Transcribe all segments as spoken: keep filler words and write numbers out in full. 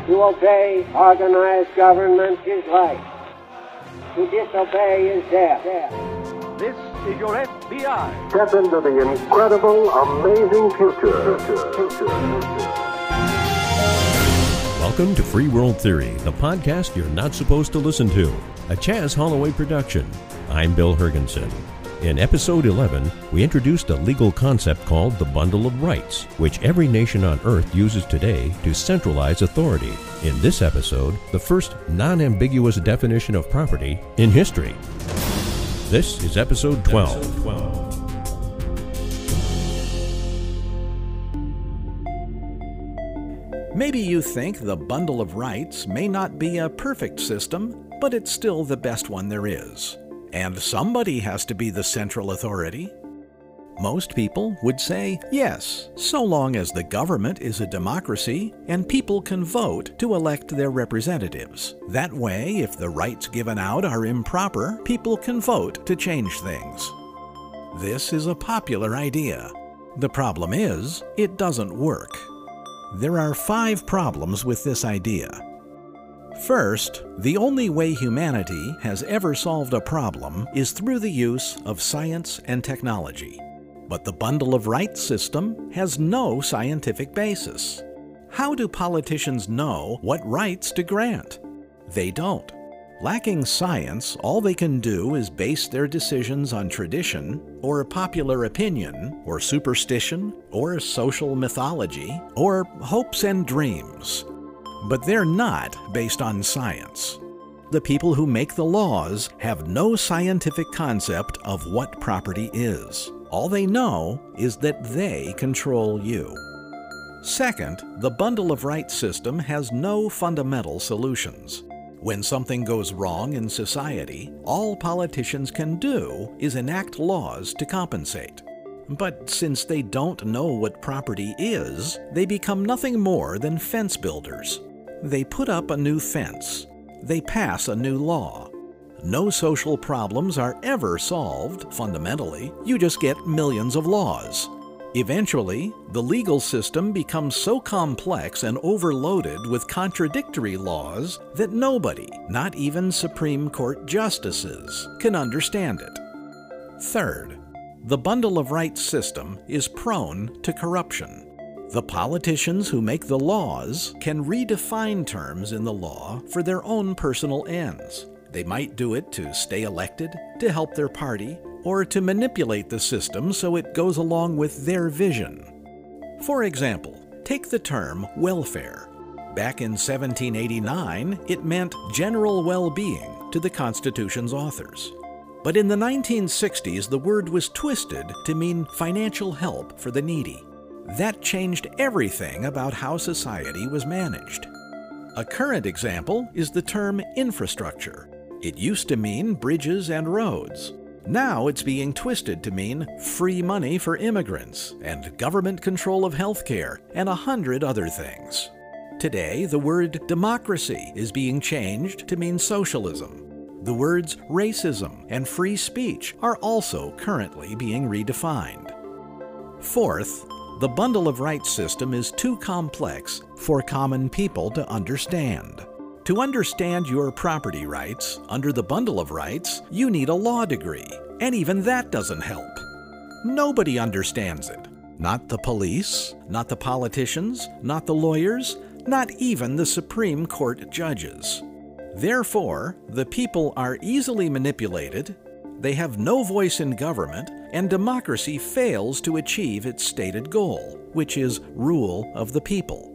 To obey organized government is life. To disobey is death. This is your F B I. Step into the incredible, amazing future. future, future, future. Welcome to Free World Theory, the podcast you're not supposed to listen to, a Chaz Holloway production. I'm Bill Hergensen. In episode eleven, we introduced a legal concept called the bundle of rights, which every nation on Earth uses today to centralize authority. In this episode, the first non-ambiguous definition of property in history. This is episode twelve. Episode twelve. Maybe you think the bundle of rights may not be a perfect system, but it's still the best one there is. And somebody has to be the central authority. Most people would say yes, so long as the government is a democracy and people can vote to elect their representatives. That way, if the rights given out are improper, people can vote to change things. This is a popular idea. The problem is, it doesn't work. There are five problems with this idea. First, the only way humanity has ever solved a problem is through the use of science and technology. But the bundle of rights system has no scientific basis. How do politicians know what rights to grant? They don't. Lacking science, all they can do is base their decisions on tradition, or popular opinion, or superstition, or social mythology, or hopes and dreams. But they're not based on science. The people who make the laws have no scientific concept of what property is. All they know is that they control you. Second, the bundle of rights system has no fundamental solutions. When something goes wrong in society, all politicians can do is enact laws to compensate. But since they don't know what property is, they become nothing more than fence builders. They put up a new fence. They pass a new law. No social problems are ever solved, fundamentally. You just get millions of laws. Eventually, the legal system becomes so complex and overloaded with contradictory laws that nobody, not even Supreme Court justices, can understand it. Third, the bundle of rights system is prone to corruption. The politicians who make the laws can redefine terms in the law for their own personal ends. They might do it to stay elected, to help their party, or to manipulate the system so it goes along with their vision. For example, take the term welfare. Back in seventeen eighty-nine, it meant general well-being to the Constitution's authors. But in the nineteen sixties, the word was twisted to mean financial help for the needy. That changed everything about how society was managed. A current example is the term infrastructure. It used to mean bridges and roads. Now it's being twisted to mean free money for immigrants and government control of healthcare and a hundred other things. Today, the word democracy is being changed to mean socialism. The words racism and free speech are also currently being redefined. Fourth, the bundle of rights system is too complex for common people to understand. To understand your property rights under the bundle of rights, you need a law degree, and even that doesn't help. Nobody understands it. Not the police, not the politicians, not the lawyers, not even the Supreme Court judges. Therefore, the people are easily manipulated, they have no voice in government, and democracy fails to achieve its stated goal, which is rule of the people.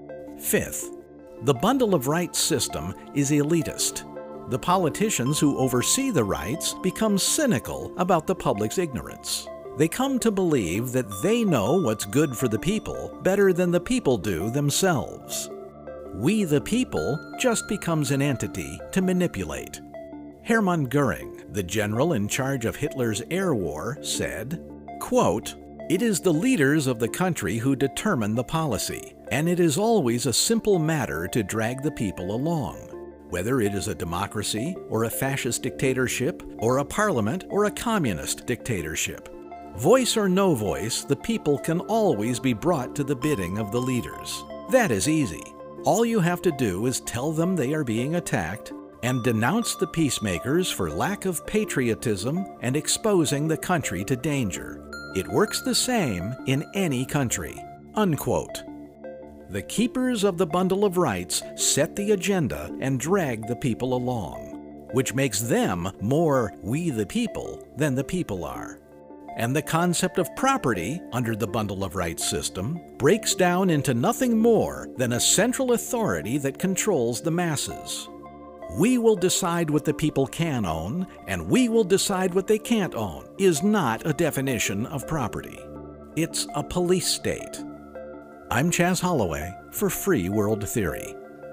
Fifth, the bundle of rights system is elitist. The politicians who oversee the rights become cynical about the public's ignorance. They come to believe that they know what's good for the people better than the people do themselves. We the people just becomes an entity to manipulate. Hermann Göring, the general in charge of Hitler's air war, said, quote, "It is the leaders of the country who determine the policy, and it is always a simple matter to drag the people along. Whether it is a democracy, or a fascist dictatorship, or a parliament, or a communist dictatorship. Voice or no voice, the people can always be brought to the bidding of the leaders. That is easy. All you have to do is tell them they are being attacked and denounce the peacemakers for lack of patriotism and exposing the country to danger. It works the same in any country." Unquote. The keepers of the bundle of rights set the agenda and drag the people along, which makes them more we the people than the people are. And the concept of property under the bundle of rights system breaks down into nothing more than a central authority that controls the masses. "We will decide what the people can own, and we will decide what they can't own," is not a definition of property. It's a police state. I'm Chaz Holloway for Free World Theory.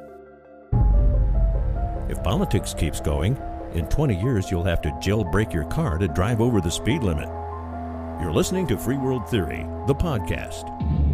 If politics keeps going, in twenty years you'll have to jailbreak your car to drive over the speed limit. You're listening to Free World Theory, the podcast.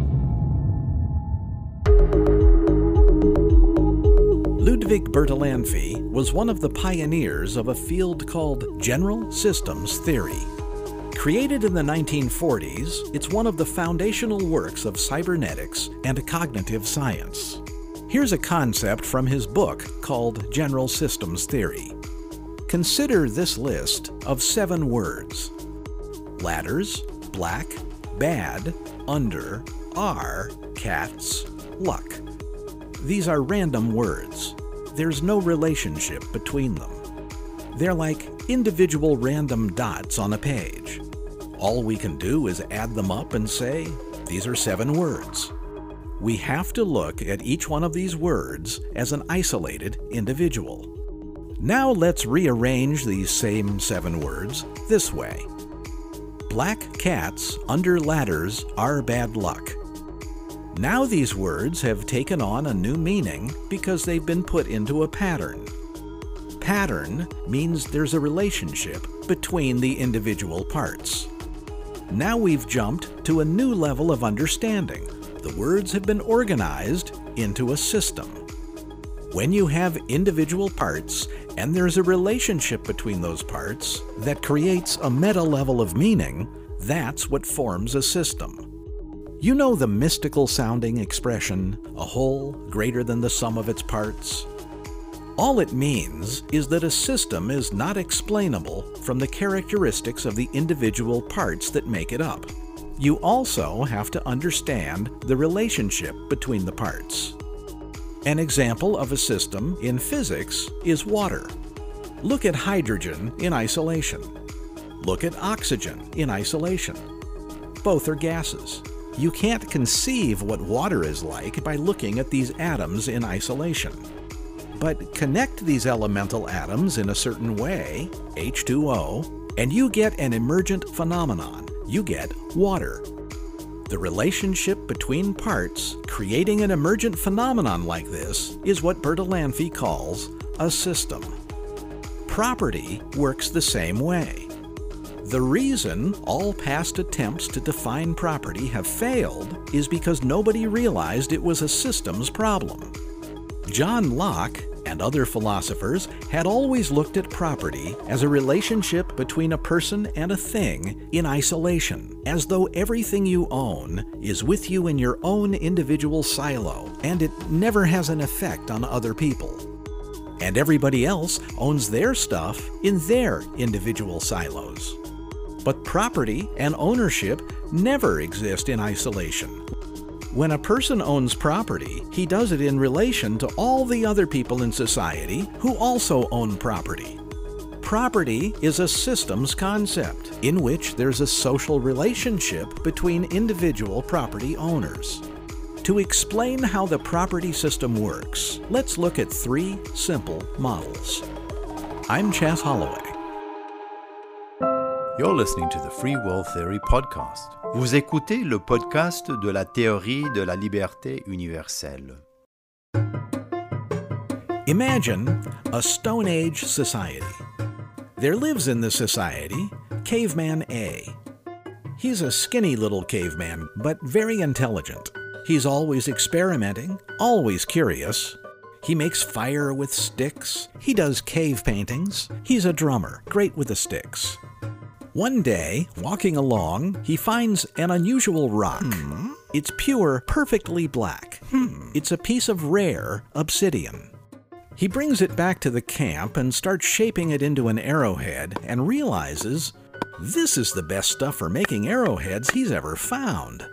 Ludwig Bertalanffy was one of the pioneers of a field called general systems theory. Created in the nineteen forties, it's one of the foundational works of cybernetics and cognitive science. Here's a concept from his book called General Systems Theory. Consider this list of seven words: ladders, black, bad, under, are, cats, luck. These are random words. There's no relationship between them. They're like individual random dots on a page. All we can do is add them up and say, these are seven words. We have to look at each one of these words as an isolated individual. Now let's rearrange these same seven words this way. Black cats under ladders are bad luck. Now these words have taken on a new meaning because they've been put into a pattern. Pattern means there's a relationship between the individual parts. Now we've jumped to a new level of understanding. The words have been organized into a system. When you have individual parts and there's a relationship between those parts that creates a meta level of meaning, that's what forms a system. You know the mystical sounding expression, a whole greater than the sum of its parts? All it means is that a system is not explainable from the characteristics of the individual parts that make it up. You also have to understand the relationship between the parts. An example of a system in physics is water. Look at hydrogen in isolation. Look at oxygen in isolation. Both are gases. You can't conceive what water is like by looking at these atoms in isolation. But connect these elemental atoms in a certain way, H two O, and you get an emergent phenomenon. You get water. The relationship between parts creating an emergent phenomenon like this is what Bertalanffy calls a system. Property works the same way. The reason all past attempts to define property have failed is because nobody realized it was a systems problem. John Locke and other philosophers had always looked at property as a relationship between a person and a thing in isolation, as though everything you own is with you in your own individual silo, and it never has an effect on other people. And everybody else owns their stuff in their individual silos. But property and ownership never exist in isolation. When a person owns property, he does it in relation to all the other people in society who also own property. Property is a systems concept in which there's a social relationship between individual property owners. To explain how the property system works, let's look at three simple models. I'm Chaz Holloway. You're listening to the Free World Theory podcast. Vous écoutez le podcast de la théorie de la liberté universelle. Imagine a Stone Age society. There lives in the society Caveman A. He's a skinny little caveman, but very intelligent. He's always experimenting, always curious. He makes fire with sticks. He does cave paintings. He's a drummer, great with the sticks. One day, walking along, he finds an unusual rock. Hmm. It's pure, perfectly black. Hmm. It's a piece of rare obsidian. He brings it back to the camp and starts shaping it into an arrowhead and realizes this is the best stuff for making arrowheads he's ever found.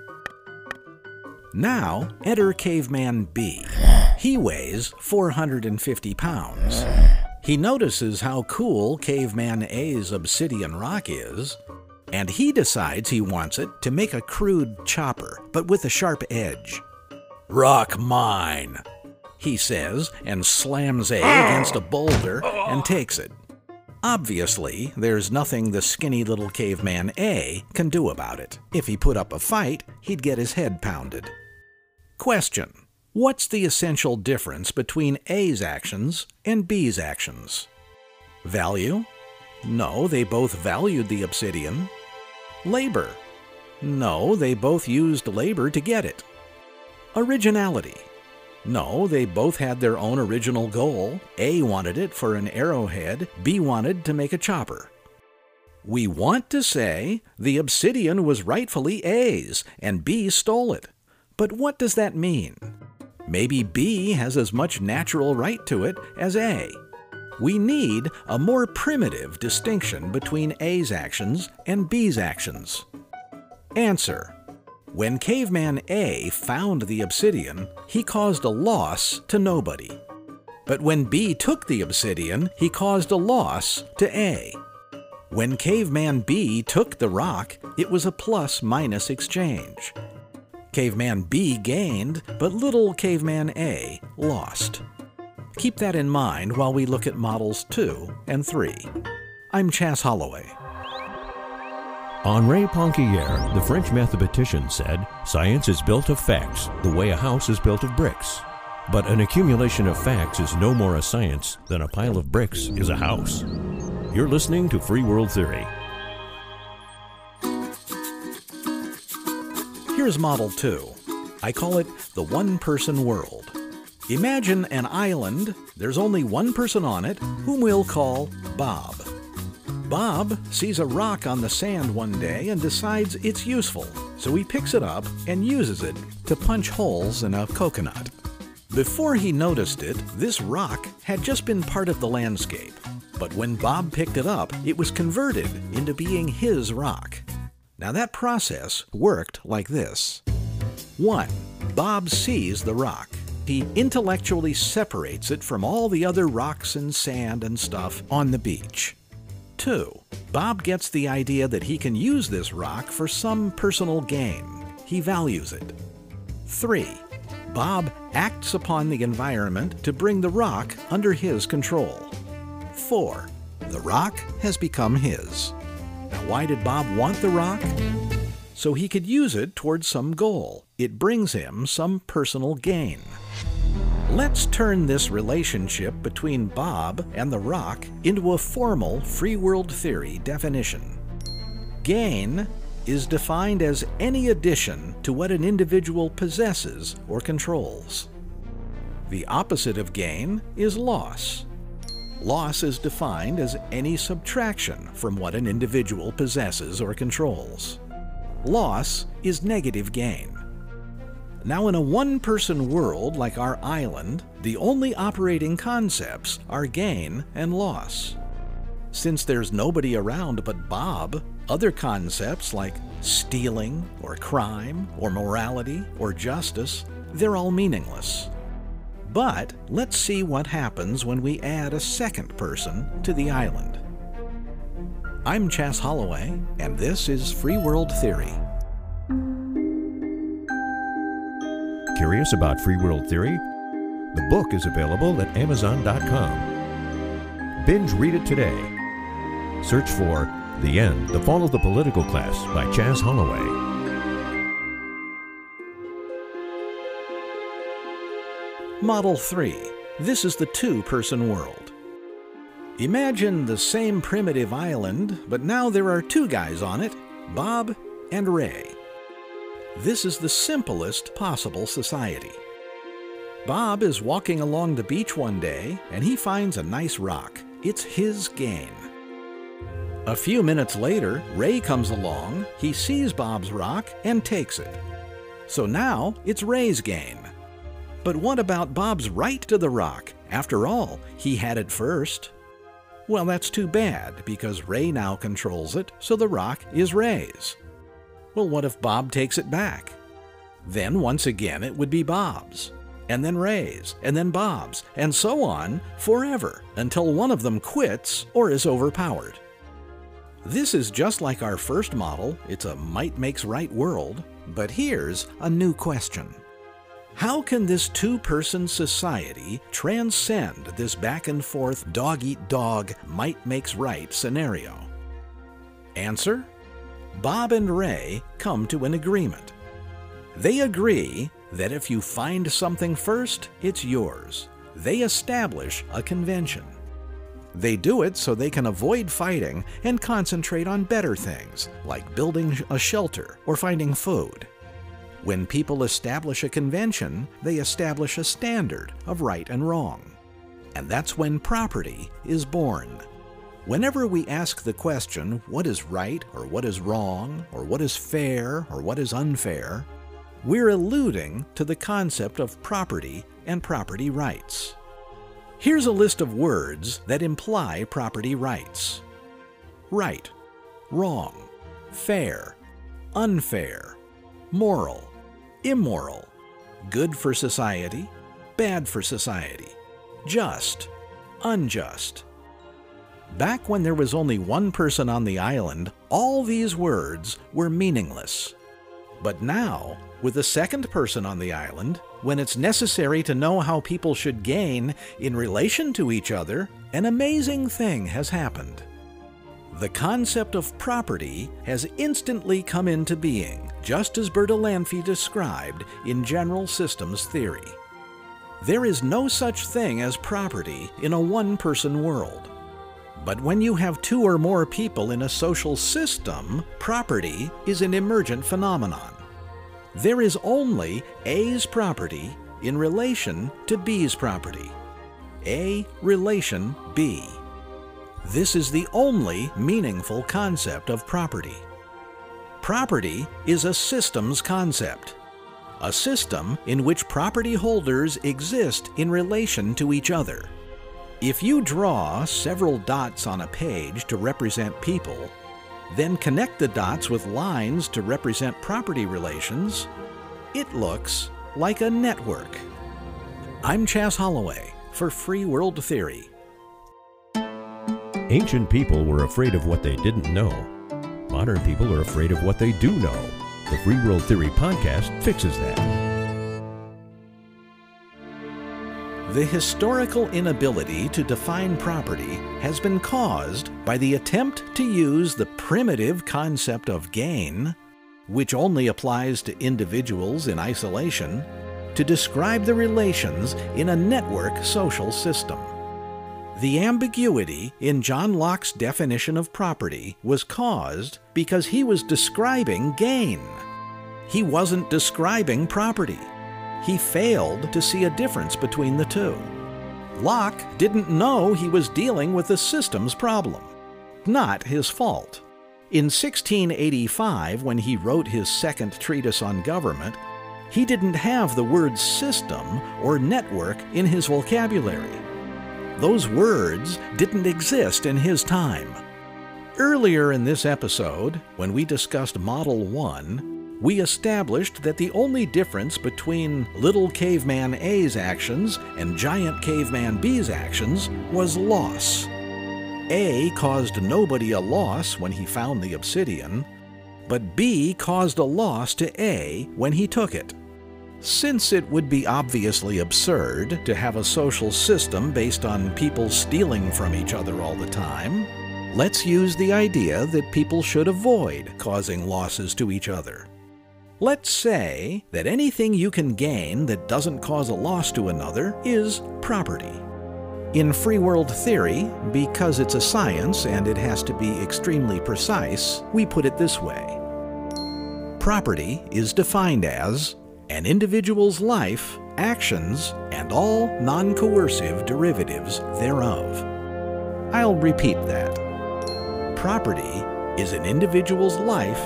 Now, enter Caveman B. He weighs four hundred fifty pounds. He notices how cool Caveman A's obsidian rock is, and he decides he wants it to make a crude chopper, but with a sharp edge. "Rock mine," he says, and slams A against a boulder and takes it. Obviously, there's nothing the skinny little Caveman A can do about it. If he put up a fight, he'd get his head pounded. Question: what's the essential difference between A's actions and B's actions? Value? No, they both valued the obsidian. Labor? No, they both used labor to get it. Originality? No, they both had their own original goal. A wanted it for an arrowhead, B wanted to make a chopper. We want to say the obsidian was rightfully A's and B stole it. But what does that mean? Maybe B has as much natural right to it as A. We need a more primitive distinction between A's actions and B's actions. Answer: when Caveman A found the obsidian, he caused a loss to nobody. But when B took the obsidian, he caused a loss to A. When Caveman B took the rock, it was a plus-minus exchange. Caveman B gained, but little Caveman A lost. Keep that in mind while we look at models two and three. I'm Chas Holloway. Henri Poincaré, the French mathematician, said, "Science is built of facts, the way a house is built of bricks. But an accumulation of facts is no more a science than a pile of bricks is a house." You're listening to Free World Theory. Here's Model two. I call it the one-person world. Imagine an island. There's only one person on it, whom we'll call Bob. Bob sees a rock on the sand one day and decides it's useful, so he picks it up and uses it to punch holes in a coconut. Before he noticed it, this rock had just been part of the landscape. But when Bob picked it up, it was converted into being his rock. Now that process worked like this. One, Bob sees the rock. He intellectually separates it from all the other rocks and sand and stuff on the beach. Two, Bob gets the idea that he can use this rock for some personal gain. He values it. Three, Bob acts upon the environment to bring the rock under his control. Four, the rock has become his. Now, why did Bob want the rock? So he could use it towards some goal. It brings him some personal gain. Let's turn this relationship between Bob and the rock into a formal free world theory definition. Gain is defined as any addition to what an individual possesses or controls. The opposite of gain is loss. Loss is defined as any subtraction from what an individual possesses or controls. Loss is negative gain. Now, in a one-person world like our island, the only operating concepts are gain and loss. Since there's nobody around but Bob, other concepts like stealing or crime or morality or justice, they're all meaningless. But let's see what happens when we add a second person to the island. I'm Chas Holloway, and this is Free World Theory. Curious about Free World Theory? The book is available at amazon dot com. Binge read it today. Search for The End, The Fall of the Political Class by Chas Holloway. Model three. This is the two-person world. Imagine the same primitive island, but now there are two guys on it, Bob and Ray. This is the simplest possible society. Bob is walking along the beach one day, and he finds a nice rock. It's his gain. A few minutes later, Ray comes along, he sees Bob's rock, and takes it. So now it's Ray's gain. But what about Bob's right to the rock? After all, he had it first. Well, that's too bad, because Ray now controls it, so the rock is Ray's. Well, what if Bob takes it back? Then once again it would be Bob's, and then Ray's, and then Bob's, and so on forever, until one of them quits or is overpowered. This is just like our first model. It's a might makes right world. But here's a new question. How can this two-person society transcend this back-and-forth dog-eat-dog, might makes right scenario? Answer: Bob and Ray come to an agreement. They agree that if you find something first, it's yours. They establish a convention. They do it so they can avoid fighting and concentrate on better things, like building a shelter or finding food. When people establish a convention, they establish a standard of right and wrong. And that's when property is born. Whenever we ask the question, what is right or what is wrong, or what is fair or what is unfair, we're alluding to the concept of property and property rights. Here's a list of words that imply property rights: right, wrong, fair, unfair, moral, immoral, good for society, bad for society, just, unjust. Back when there was only one person on the island, all these words were meaningless. But now, with a second person on the island, when it's necessary to know how people should gain in relation to each other, an amazing thing has happened. The concept of property has instantly come into being, just as Bertalanffy described in General Systems Theory. There is no such thing as property in a one-person world. But when you have two or more people in a social system, property is an emergent phenomenon. There is only A's property in relation to B's property. A relation B. This is the only meaningful concept of property. Property is a systems concept, a system in which property holders exist in relation to each other. If you draw several dots on a page to represent people, then connect the dots with lines to represent property relations, it looks like a network. I'm Chas Holloway for Free World Theory. Ancient people were afraid of what they didn't know. Modern people are afraid of what they do know. The Free World Theory podcast fixes that. The historical inability to define property has been caused by the attempt to use the primitive concept of gain, which only applies to individuals in isolation, to describe the relations in a network social system. The ambiguity in John Locke's definition of property was caused because he was describing gain. He wasn't describing property. He failed to see a difference between the two. Locke didn't know he was dealing with a systems problem. Not his fault. In sixteen eighty-five, when he wrote his second treatise on government, he didn't have the words system or network in his vocabulary. Those words didn't exist in his time. Earlier in this episode, when we discussed Model one, we established that the only difference between little caveman A's actions and giant caveman B's actions was loss. A caused nobody a loss when he found the obsidian, but B caused a loss to A when he took it. Since it would be obviously absurd to have a social system based on people stealing from each other all the time, let's use the idea that people should avoid causing losses to each other. Let's say that anything you can gain that doesn't cause a loss to another is property. In free world theory, because it's a science and it has to be extremely precise, we put it this way. Property is defined as an individual's life, actions, and all non-coercive derivatives thereof. I'll repeat that. Property is an individual's life,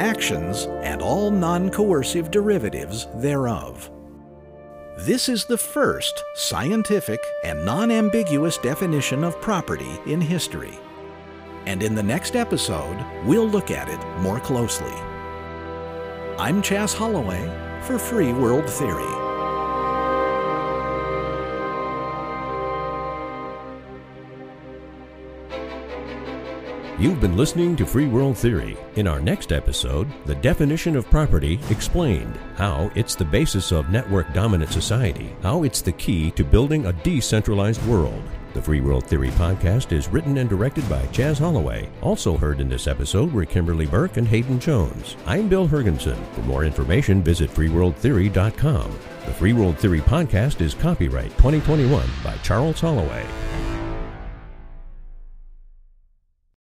actions, and all non-coercive derivatives thereof. This is the first scientific and non-ambiguous definition of property in history. And in the next episode, we'll look at it more closely. I'm Chas Holloway for Free World Theory. You've been listening to Free World Theory. In our next episode, the definition of property explained, how it's the basis of network-dominant society, how it's the key to building a decentralized world. The Free World Theory podcast is written and directed by Chas Holloway. Also heard in this episode were Kimberly Burke and Hayden Jones. I'm Bill Hergensen. For more information, visit free world theory dot com. The Free World Theory podcast is copyright twenty twenty-one by Charles Holloway.